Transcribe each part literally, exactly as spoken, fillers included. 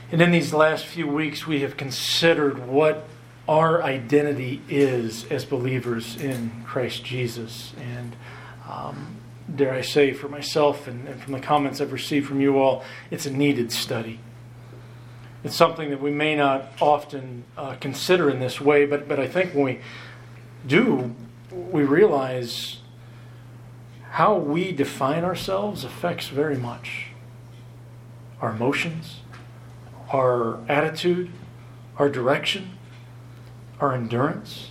And in these last few weeks, we have considered what our identity is as believers in Christ Jesus. And um, dare I say, for myself and, and from the comments I've received from you all, it's a needed study. It's something that we may not often uh, consider in this way, but, but I think when we do, we realize how we define ourselves affects very much our emotions, our attitude, our direction, our endurance.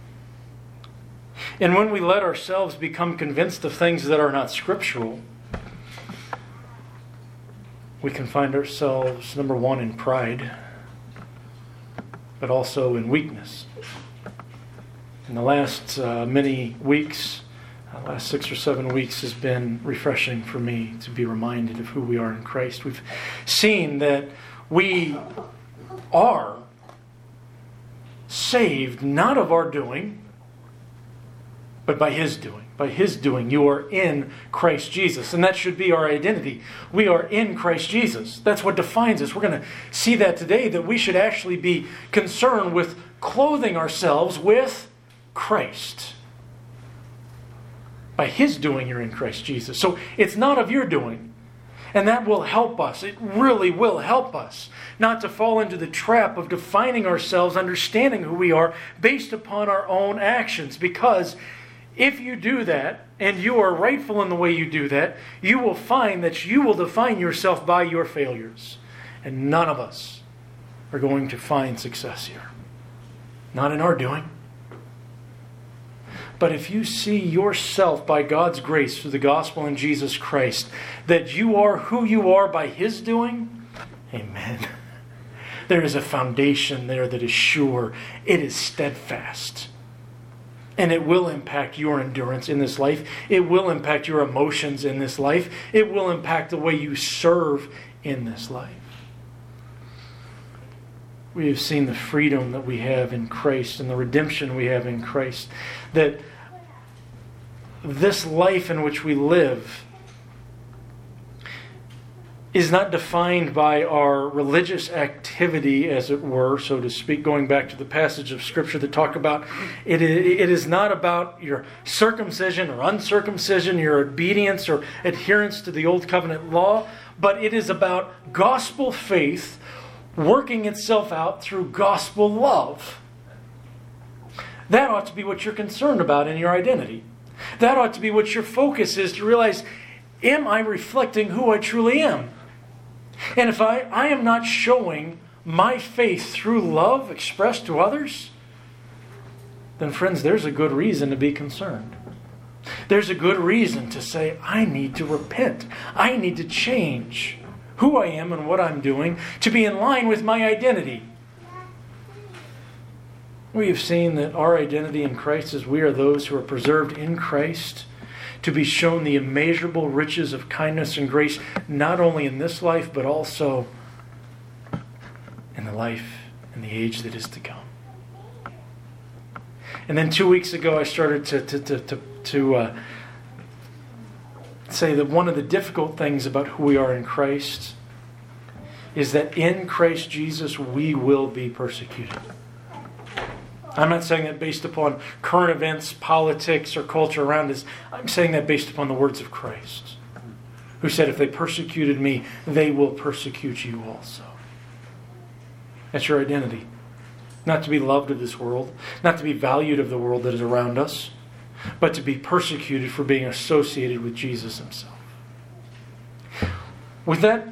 And when we let ourselves become convinced of things that are not scriptural, we can find ourselves, number one, in pride, but also in weakness. In the last uh, many weeks, the last six or seven weeks has been refreshing for me to be reminded of who we are in Christ. We've seen that we are saved not of our doing, but by His doing. By His doing, you are in Christ Jesus. And that should be our identity. We are in Christ Jesus. That's what defines us. We're going to see that today, that we should actually be concerned with clothing ourselves with Christ. By His doing, you're in Christ Jesus. So it's not of your doing. And that will help us. It really will help us not to fall into the trap of defining ourselves, understanding who we are based upon our own actions. Because if you do that, and you are rightful in the way you do that, you will find that you will define yourself by your failures. And none of us are going to find success here. Not in our doing. But if you see yourself by God's grace through the gospel in Jesus Christ, that you are who you are by His doing, amen. There is a foundation there that is sure. It is steadfast. And it will impact your endurance in this life. It will impact your emotions in this life. It will impact the way you serve in this life. We have seen the freedom that we have in Christ and the redemption we have in Christ. That this life in which we live is not defined by our religious activity, as it were, so to speak, going back to the passage of Scripture that talk about it, it is not about your circumcision or uncircumcision, your obedience or adherence to the Old Covenant law, but it is about gospel faith working itself out through gospel love. That ought to be what you're concerned about in your identity. That ought to be what your focus is, to realize, am I reflecting who I truly am? And if I, I am not showing my faith through love expressed to others, then friends, there's a good reason to be concerned. There's a good reason to say, I need to repent. I need to change who I am and what I'm doing to be in line with my identity. We have seen that our identity in Christ is we are those who are preserved in Christ, to be shown the immeasurable riches of kindness and grace, not only in this life, but also in the life and the age that is to come. And then two weeks ago, I started to to to to, to uh, say that one of the difficult things about who we are in Christ is that in Christ Jesus we will be persecuted. I'm not saying that based upon current events, politics, or culture around us. I'm saying that based upon the words of Christ, who said, if they persecuted me, they will persecute you also. That's your identity. Not to be loved of this world, not to be valued of the world that is around us, but to be persecuted for being associated with Jesus Himself. With that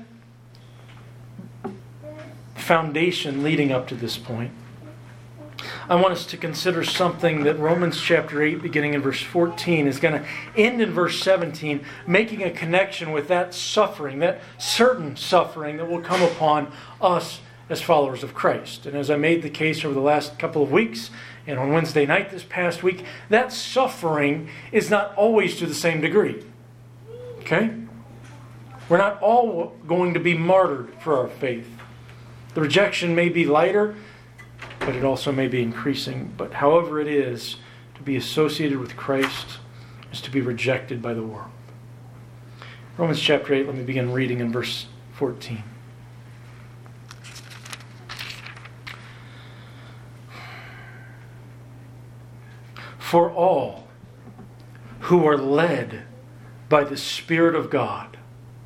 foundation leading up to this point, I want us to consider something that Romans chapter eight, beginning in verse fourteen, is going to end in verse seventeen, making a connection with that suffering, that certain suffering that will come upon us as followers of Christ. And as I made the case over the last couple of weeks, and on Wednesday night this past week, that suffering is not always to the same degree. Okay? We're not all going to be martyred for our faith. The rejection may be lighter, but it also may be increasing. But however it is, to be associated with Christ is to be rejected by the world. Romans chapter eight, let me begin reading in verse fourteen. For all who are led by the Spirit of God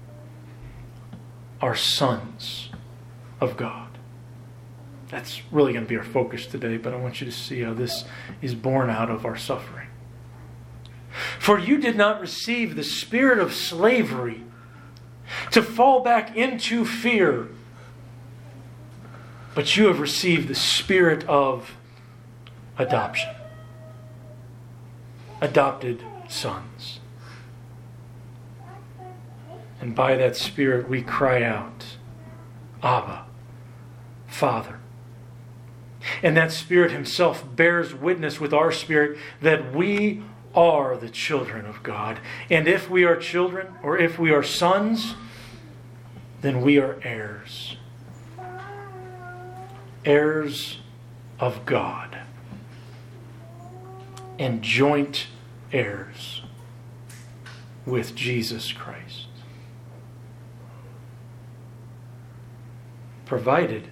are sons of God. That's really going to be our focus today, but I want you to see how this is born out of our suffering. For you did not receive the spirit of slavery to fall back into fear, but you have received the spirit of adoption. Adopted sons. And by that Spirit we cry out, Abba, Father. And that Spirit Himself bears witness with our spirit that we are the children of God. And if we are children, or if we are sons, then we are heirs. Heirs of God. And joint heirs with Jesus Christ. Provided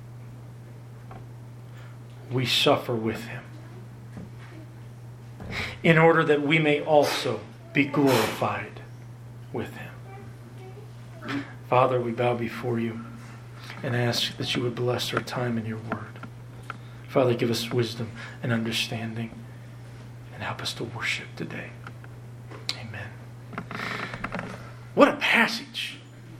we suffer with Him, in order that we may also be glorified with Him. Father, we bow before You and ask that You would bless our time in Your Word. Father, give us wisdom and understanding and help us to worship today. Amen. What a passage.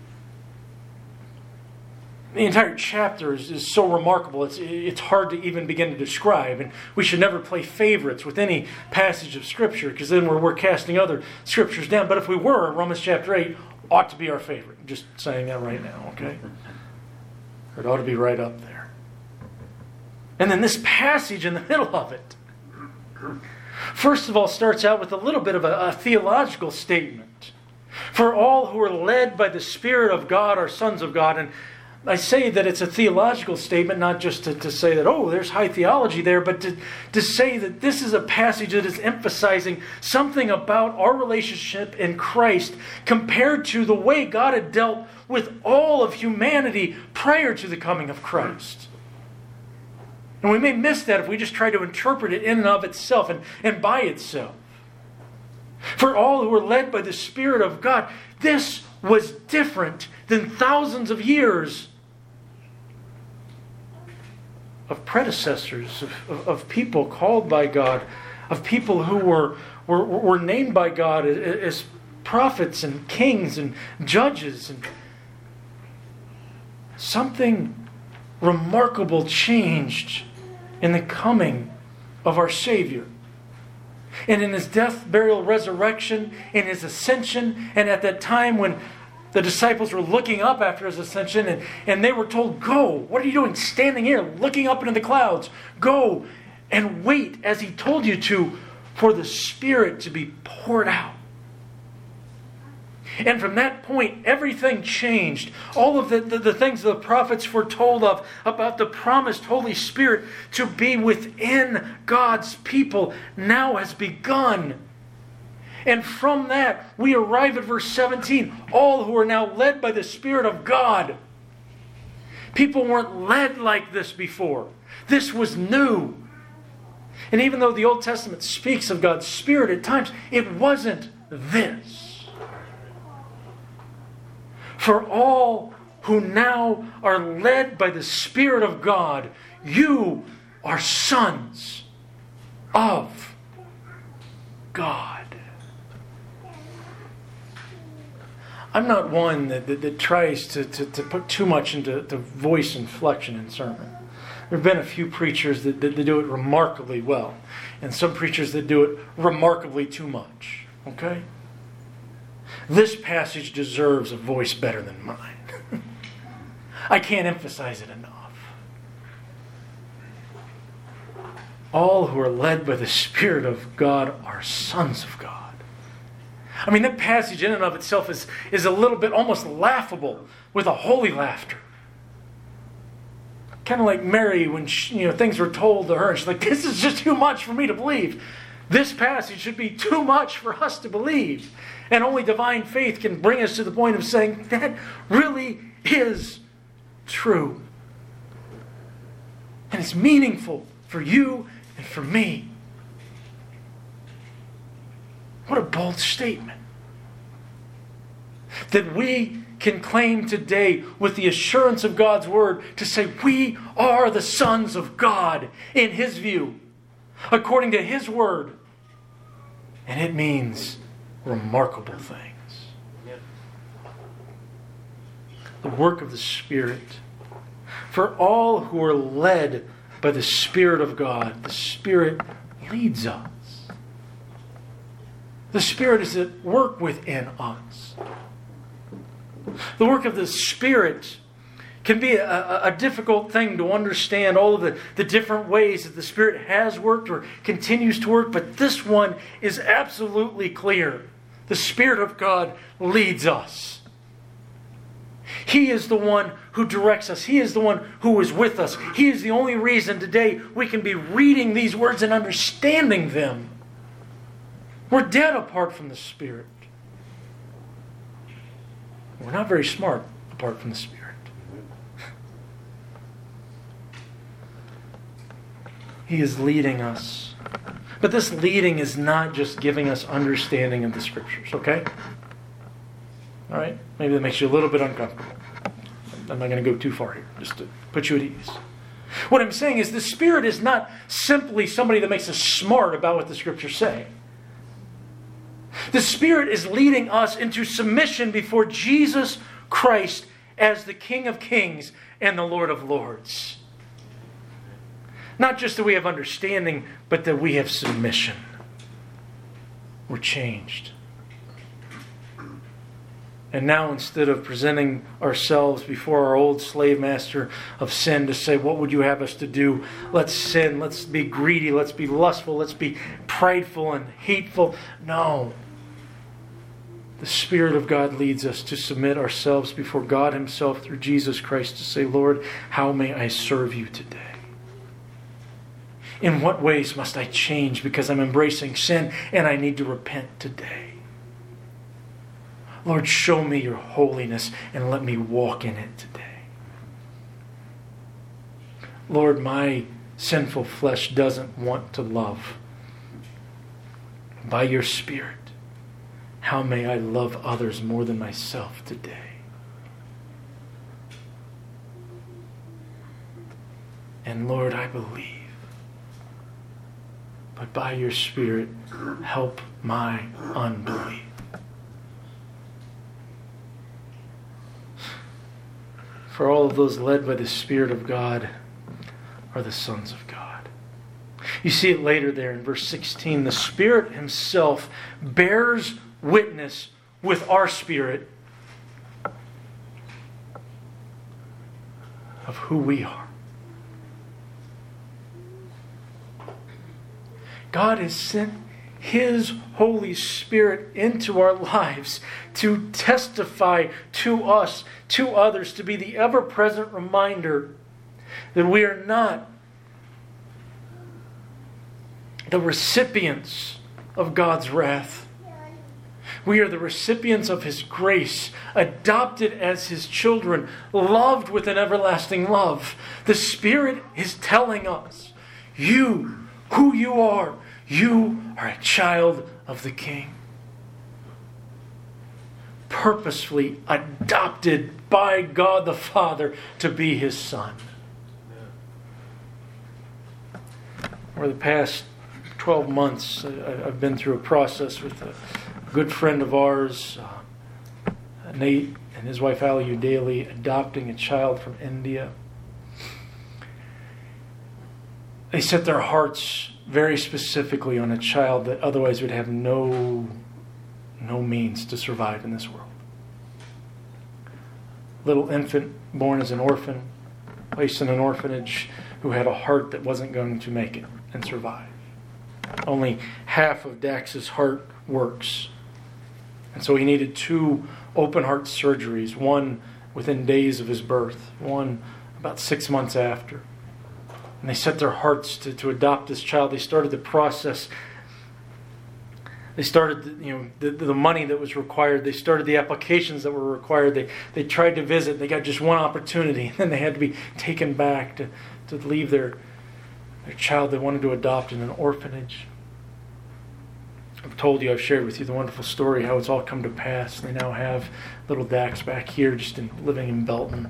The entire chapter is, is so remarkable, it's, it's hard to even begin to describe. And we should never play favorites with any passage of Scripture, because then we're, we're casting other Scriptures down. But if we were, Romans chapter eight ought to be our favorite. I'm just saying that right now, okay? It ought to be right up there. And then this passage in the middle of it, first of all, starts out with a little bit of a, a theological statement. For all who are led by the Spirit of God are sons of God. And I say that it's a theological statement, not just to, to say that, oh, there's high theology there, but to, to say that this is a passage that is emphasizing something about our relationship in Christ compared to the way God had dealt with all of humanity prior to the coming of Christ. And we may miss that if we just try to interpret it in and of itself and, and by itself. For all who are led by the Spirit of God, this was different than thousands of years of predecessors, of, of, of people called by God, of people who were, were, were named by God as, as prophets and kings and judges. And something remarkable changed in the coming of our Savior. And in His death, burial, resurrection, in His ascension, and at that time when the disciples were looking up after His ascension, and, and they were told, go, what are you doing standing here looking up into the clouds? Go and wait, as He told you to, for the Spirit to be poured out. And from that point, everything changed. All of the, the, the things the prophets foretold of about the promised Holy Spirit to be within God's people now has begun. And from that, we arrive at verse seventeen. All who are now led by the Spirit of God. People weren't led like this before. This was new. And even though the Old Testament speaks of God's Spirit at times, it wasn't this. For all who now are led by the Spirit of God, you are sons of God. I'm not one that, that, that tries to, to, to put too much into to voice inflection in sermon. There have been a few preachers that, that, that do it remarkably well, and some preachers that do it remarkably too much. Okay? This passage deserves a voice better than mine. I can't emphasize it enough. All who are led by the Spirit of God are sons of God. I mean, that passage in and of itself is, is a little bit almost laughable with a holy laughter. Kind of like Mary when she, you know, things were told to her. And she's like, this is just too much for me to believe. This passage should be too much for us to believe. And only divine faith can bring us to the point of saying, that really is true. And it's meaningful for you and for me. What a bold statement. That we can claim today with the assurance of God's Word to say we are the sons of God in His view, according to His Word. And it means remarkable things. The work of the Spirit. For all who are led by the Spirit of God, the Spirit leads us. The Spirit is at work within us. The work of the Spirit can be a, a, a difficult thing to understand, all of the, the different ways that the Spirit has worked or continues to work, but this one is absolutely clear. The Spirit of God leads us. He is the one who directs us. He is the one who is with us. He is the only reason today we can be reading these words and understanding them. We're dead apart from the Spirit. We're not very smart apart from the Spirit. He is leading us. But this leading is not just giving us understanding of the Scriptures, okay? All right? Maybe that makes you a little bit uncomfortable. I'm not going to go too far here, just to put you at ease. What I'm saying is the Spirit is not simply somebody that makes us smart about what the Scriptures say. The Spirit is leading us into submission before Jesus Christ as the King of Kings and the Lord of Lords. Not just that we have understanding, but that we have submission. We're changed. And now instead of presenting ourselves before our old slave master of sin to say, what would you have us to do? Let's sin. Let's be greedy. Let's be lustful. Let's be prideful and hateful. No. The Spirit of God leads us to submit ourselves before God Himself through Jesus Christ to say, Lord, how may I serve you today? In what ways must I change because I'm embracing sin and I need to repent today? Lord, show me your holiness and let me walk in it today. Lord, my sinful flesh doesn't want to love. By your Spirit, how may I love others more than myself today? And Lord, I believe. But by your Spirit, help my unbelief. For all of those led by the Spirit of God are the sons of God. You see it later there in verse sixteen. The Spirit Himself bears witness with our spirit of who we are. God has sent His Holy Spirit into our lives to testify to us, to others, to be the ever-present reminder that we are not the recipients of God's wrath. We are the recipients of His grace, adopted as His children, loved with an everlasting love. The Spirit is telling us, you, who you are, you are a child of the King. Purposefully adopted by God the Father to be His Son. Over the past twelve months, I've been through a process with a good friend of ours, uh, Nate, and his wife Ali Udali, adopting a child from India. They set their hearts very specifically on a child that otherwise would have no, no means to survive in this world. Little infant born as an orphan, placed in an orphanage, who had a heart that wasn't going to make it and survive. Only half of Dax's heart works. And so he needed two open heart surgeries, one within days of his birth, one about six months after. And they set their hearts to, to adopt this child. They started the process. They started, you know, the, the money that was required. They started the applications that were required. They they tried to visit. They got just one opportunity. And then they had to be taken back to, to leave their, their child they wanted to adopt in an orphanage. I've told you, I've shared with you the wonderful story, how it's all come to pass. They now have little Dax back here, just in, living in Belton.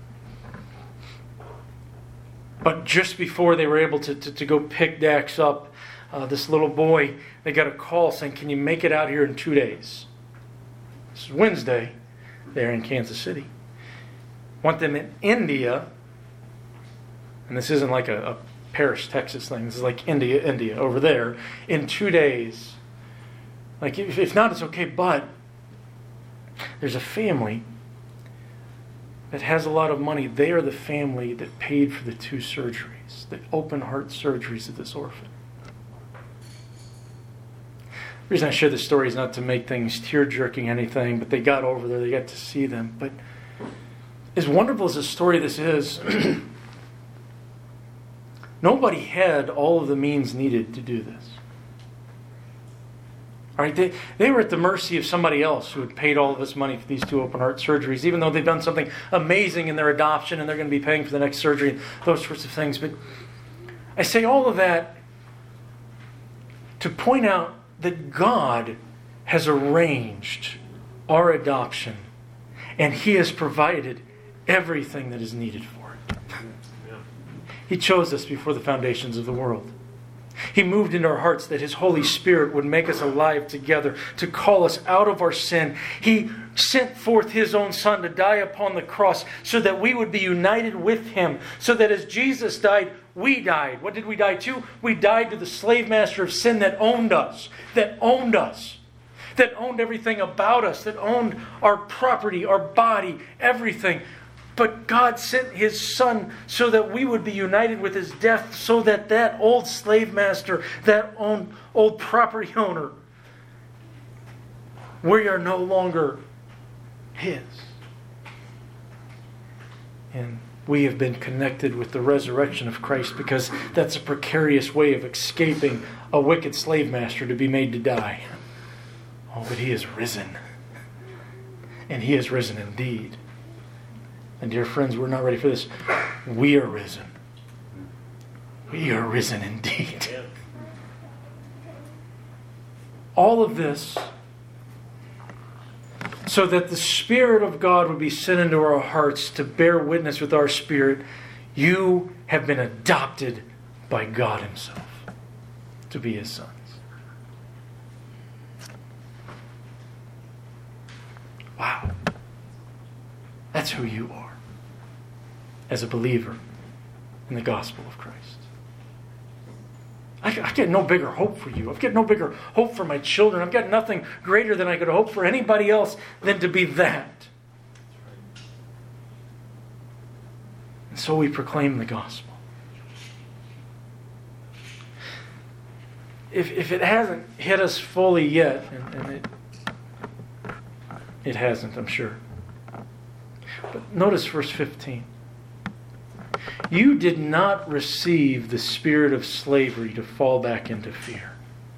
But just before they were able to, to, to go pick Dax up, uh, this little boy, they got a call saying, can you make it out here in two days? This is Wednesday. They're in Kansas City. Want them in India, and this isn't like a, a Paris, Texas thing. This is like India, India, over there, in two days. Like, if, if not, it's okay, but there's a family that has a lot of money. They are the family that paid for the two surgeries, the open heart surgeries of this orphan. The reason I share this story is not to make things tear-jerking anything, but they got over there, they got to see them. But as wonderful as a story this is, nobody had all of the means needed to do this. All right, they, they were at the mercy of somebody else who had paid all of this money for these two open heart surgeries, even though they've done something amazing in their adoption and they're going to be paying for the next surgery and those sorts of things. But I say all of that to point out that God has arranged our adoption, and He has provided everything that is needed for it. He chose us before the foundations of the world. He moved into our hearts that His Holy Spirit would make us alive together, to call us out of our sin. He sent forth His own Son to die upon the cross so that we would be united with Him, so that as Jesus died, we died. What did we die to? We died to the slave master of sin that owned us, that owned us, that owned everything about us, that owned our property, our body, everything. But God sent His Son so that we would be united with His death, so that that old slave master, that old, old property owner, we are no longer His. And we have been connected with the resurrection of Christ, because that's a precarious way of escaping a wicked slave master to be made to die. Oh, but He is risen. And He is risen indeed. And dear friends, we're not ready for this. We are risen. We are risen indeed. All of this so that the Spirit of God would be sent into our hearts to bear witness with our spirit. You have been adopted by God Himself to be His sons. Wow. That's who you are as a believer in the gospel of Christ. I, I get no bigger hope for you. I've got no bigger hope for my children. I've got nothing greater than I could hope for anybody else than to be that. And so we proclaim the gospel. If, if it hasn't hit us fully yet, and, and it, it hasn't, I'm sure. But notice verse fifteen. You did not receive the spirit of slavery to fall back into fear.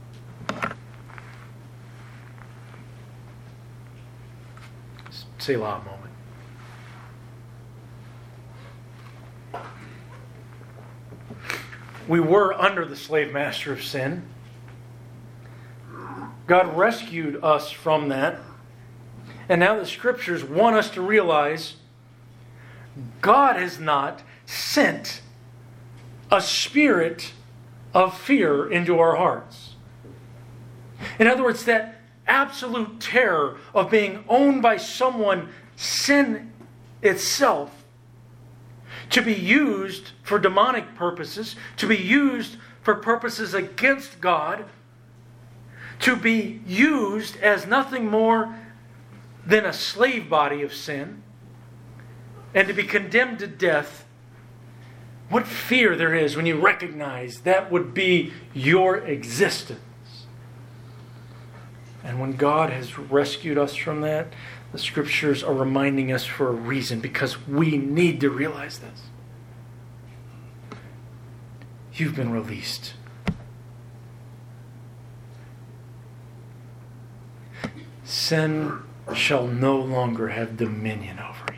Selah a moment. We were under the slave master of sin. God rescued us from that. And now the Scriptures want us to realize God has not sent a spirit of fear into our hearts. In other words, that absolute terror of being owned by someone, sin itself, to be used for demonic purposes, to be used for purposes against God, to be used as nothing more than a slave body of sin, and to be condemned to death. What fear there is when you recognize that would be your existence. And when God has rescued us from that, the Scriptures are reminding us for a reason, because we need to realize this. You've been released. Sin shall no longer have dominion over you.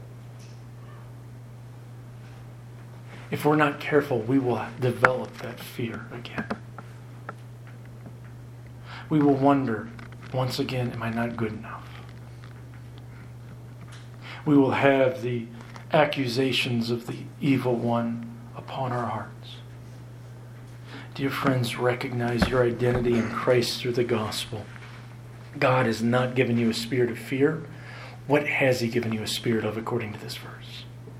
If we're not careful, we will develop that fear again. we will wonder, once again, am I not good enough? We will have the accusations of the evil one upon our hearts. Dear friends, recognize your identity in Christ through the gospel. God has not given you a spirit of fear. What has He given you a spirit of according to this verse?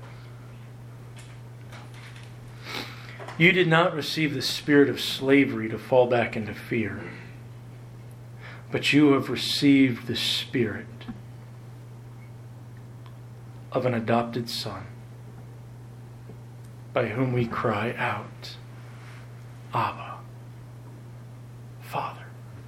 You did not receive the spirit of slavery to fall back into fear, but you have received the spirit of an adopted Son, by whom we cry out, Abba, Father.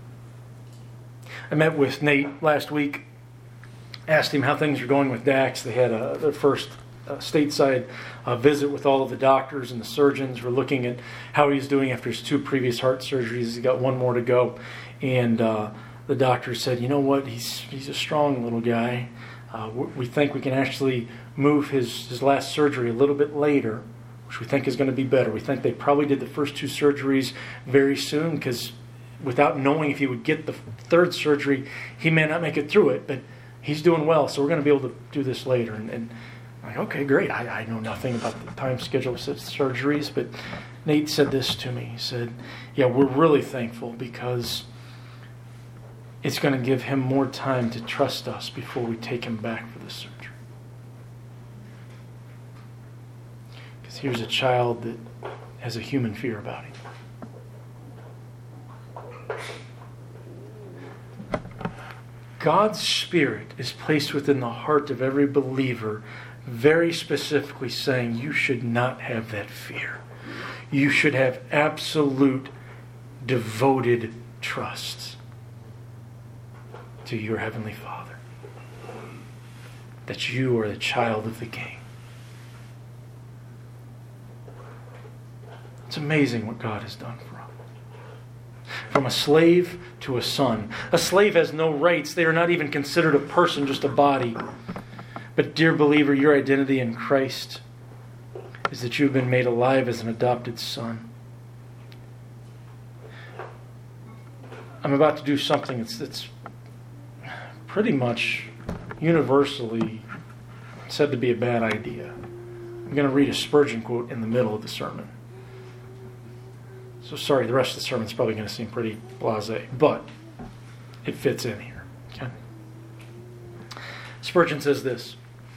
I met with Nate last week, asked him how things are going with Dax. They had a, their first uh, stateside uh, visit with all of the doctors and the surgeons. We're looking at how he's doing after his two previous heart surgeries. He's got one more to go. And uh, the doctor said, you know what, he's he's a strong little guy. Uh, we think we can actually move his, his last surgery a little bit later, which we think is going to be better. We think they probably did the first two surgeries very soon, because without knowing if he would get the third surgery, he may not make it through it, but he's doing well, so we're going to be able to do this later. And, and I'm like, okay, great. I, I know nothing about the time schedule of surgeries, but Nate said this to me. He said, yeah, we're really thankful because it's going to give him more time to trust us before we take him back for the surgery. Because here's a child that has a human fear about him. God's Spirit is placed within the heart of every believer, very specifically saying you should not have that fear. You should have absolute, devoted trust to your Heavenly Father, that you are the child of the King. It's amazing what God has done for us. From a slave to a son. A slave has no rights. They are not even considered a person, just a body. But dear believer, your identity in Christ is that you've been made alive as an adopted son. I'm about to do something that's, that's pretty much universally said to be a bad idea. I'm going to read a Spurgeon quote in the middle of the sermon. So sorry, the rest of the sermon is probably going to seem pretty blasé, but it fits in here. Okay? Spurgeon says this: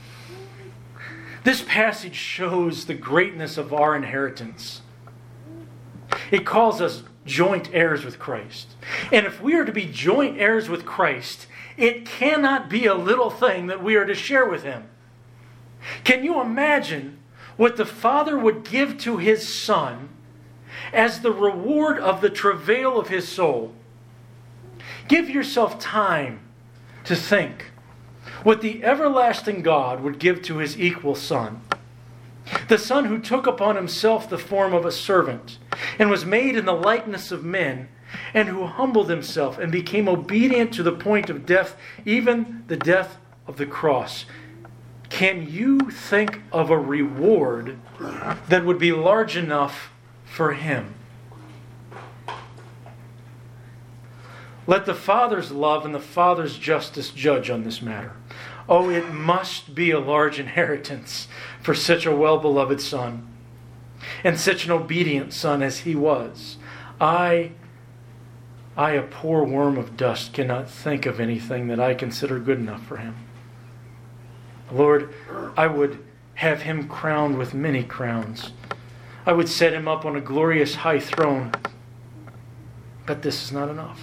this passage shows the greatness of our inheritance. It calls us joint heirs with Christ. And if we are to be joint heirs with Christ, it cannot be a little thing that we are to share with Him. Can you imagine what the Father would give to His Son as the reward of the travail of His soul? Give yourself time to think what the everlasting God would give to His equal Son. The Son who took upon Himself the form of a servant and was made in the likeness of men, and who humbled Himself and became obedient to the point of death, even the death of the cross. Can you think of a reward that would be large enough for Him? Let the Father's love and the Father's justice judge on this matter. Oh, it must be a large inheritance for such a well-beloved Son, and such an obedient Son as He was. I, I, a poor worm of dust, cannot think of anything that I consider good enough for Him. Lord, I would have Him crowned with many crowns. I would set Him up on a glorious high throne. But this is not enough.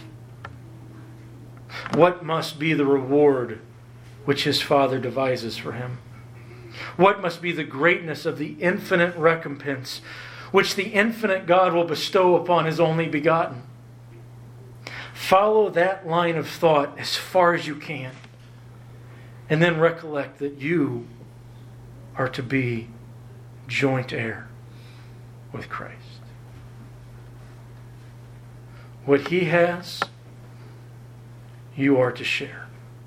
What must be the reward which His Father devises for Him? What must be the greatness of the infinite recompense which the infinite God will bestow upon His only begotten? Follow that line of thought as far as you can. And then recollect that you are to be joint heir with Christ. What He has, you are to share.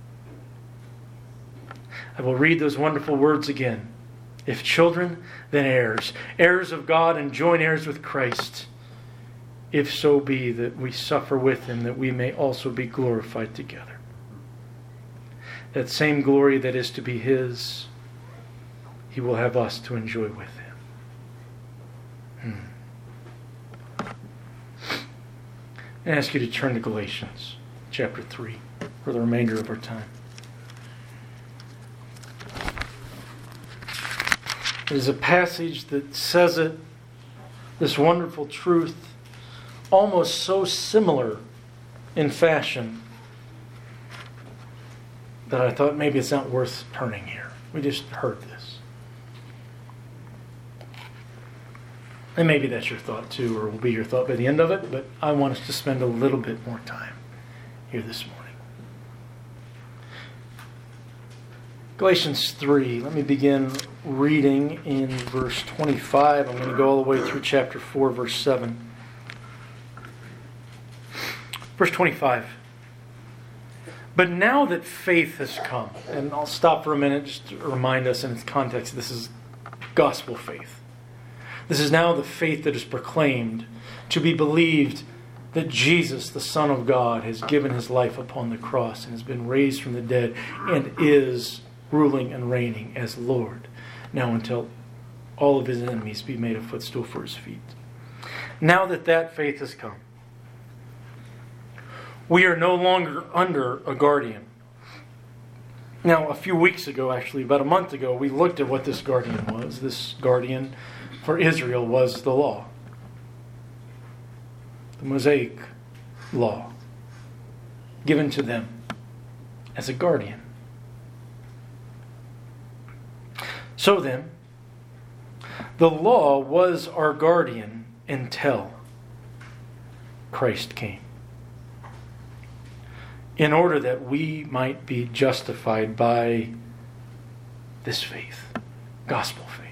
I will read those wonderful words again. If children, then heirs. Heirs of God and joint heirs with Christ. if so be that we suffer with him, that we may also be glorified together. That same glory that is to be his, he will have us to enjoy with him. Hmm. I ask you to turn to Galatians chapter three for the remainder of our time. It is a passage that says it, this wonderful truth, almost so similar in fashion that I thought maybe it's not worth turning here. We just heard this. And maybe that's your thought too, or will be your thought by the end of it, but I want us to spend a little bit more time here this morning. Galatians three, let me begin reading in verse twenty-five. I'm going to go all the way through chapter four, verse seven. Verse twenty-five. But now that faith has come, and I'll stop for a minute just to remind us in its context, this is gospel faith. This is now the faith that is proclaimed to be believed that Jesus, the Son of God, has given his life upon the cross and has been raised from the dead and is ruling and reigning as Lord, now until all of his enemies be made a footstool for his feet. Now that that faith has come, we are no longer under a guardian. Now, a few weeks ago, actually, about a month ago, we looked at what this guardian was. This guardian for Israel was the law. The Mosaic law given to them as a guardian. So then, the law was our guardian until Christ came, in order that we might be justified by this faith, gospel faith.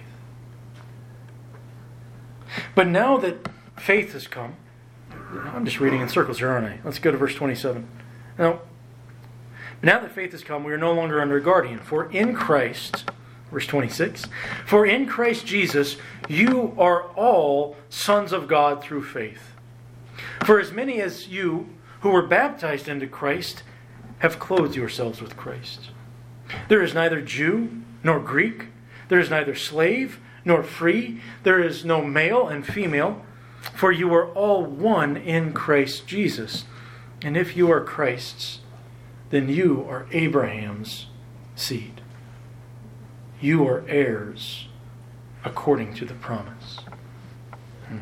But now that faith has come, I'm just reading in circles here, aren't I? Let's go to verse twenty-seven. Now, now that faith has come, we are no longer under a guardian. For in Christ, verse twenty-six, for in Christ Jesus, you are all sons of God through faith. For as many as you who were baptized into Christ have clothed yourselves with Christ. There is neither Jew nor Greek. There is neither slave nor free. There is no male and female. For you are all one in Christ Jesus. And if you are Christ's, then you are Abraham's seed. You are heirs according to the promise. Hmm.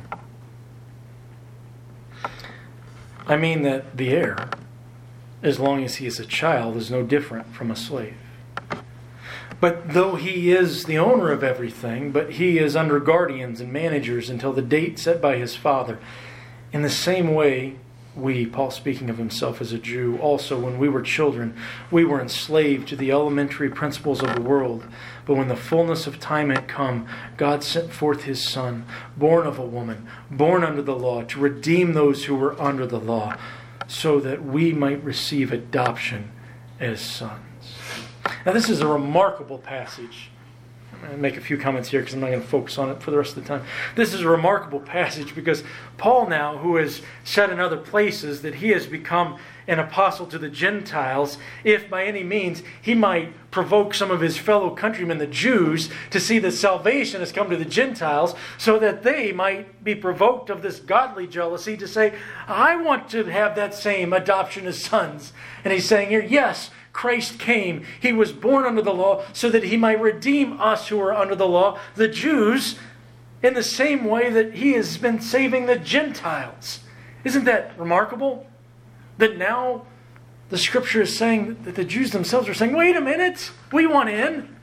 I mean that the heir, as long as he is a child, is no different from a slave. But though he is the owner of everything, but he is under guardians and managers until the date set by his father. In the same way, we, Paul speaking of himself as a Jew, also when we were children, we were enslaved to the elementary principles of the world. But when the fullness of time had come, God sent forth his Son, born of a woman, born under the law, to redeem those who were under the law, so that we might receive adoption as sons. Now this is a remarkable passage. I'm going to make a few comments here because I'm not going to focus on it for the rest of the time. This is a remarkable passage because Paul now, who has said in other places that he has become an apostle to the Gentiles, if by any means he might provoke some of his fellow countrymen, the Jews, to see that salvation has come to the Gentiles, so that they might be provoked of this godly jealousy to say, I want to have that same adoption as sons. And he's saying here, yes, Christ came. He was born under the law so that he might redeem us who are under the law, the Jews, in the same way that he has been saving the Gentiles. Isn't that remarkable? That now the Scripture is saying that the Jews themselves are saying, wait a minute, we want in.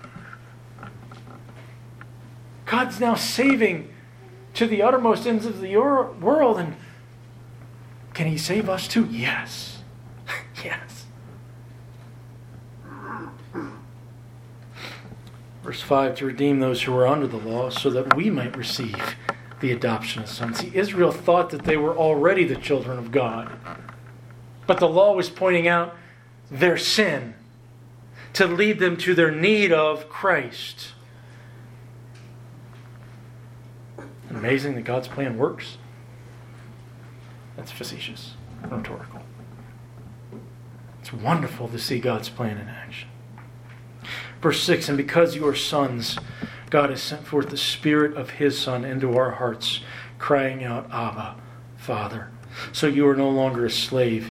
God's now saving to the uttermost ends of the world, and can he save us too? Yes. Yes. Verse five, to redeem those who were under the law, so that we might receive the adoption of sons. See, Israel thought that they were already the children of God. But the law was pointing out their sin to lead them to their need of Christ. Amazing that God's plan works. That's facetious, rhetorical. It's wonderful to see God's plan in action. Verse six, and because you are sons, God has sent forth the Spirit of His Son into our hearts, crying out, Abba, Father. So you are no longer a slave,